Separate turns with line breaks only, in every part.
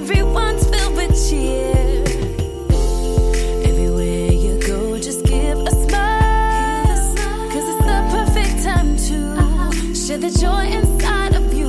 everyone's filled with cheer. Everywhere you go, just give a smile. 'Cause it's the perfect time to share the joy inside of you.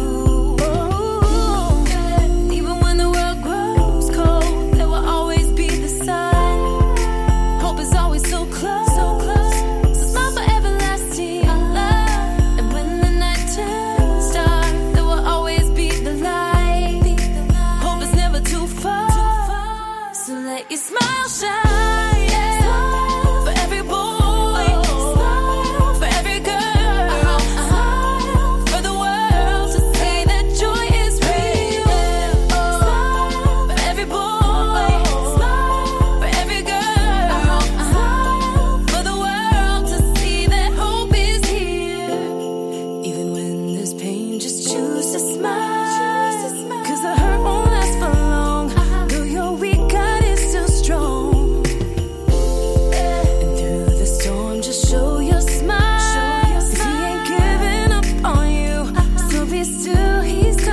Even when the world grows cold, there will always be the sun. Hope is always so close, so close. So smile for everlasting love. And when the night turns dark, there will always be the light. Hope is never too far. So let your smile shine. For every boy, for every girl, for the world to see that joy is real. For every boy, for every girl, for the world to see that hope is here. Even when there's pain, just choose to smile. 'Cause the hurt won't last for long. Though you're weak, God is still strong. And through the storm, just show your smile. 'Cause he ain't giving up on you. So be still, he's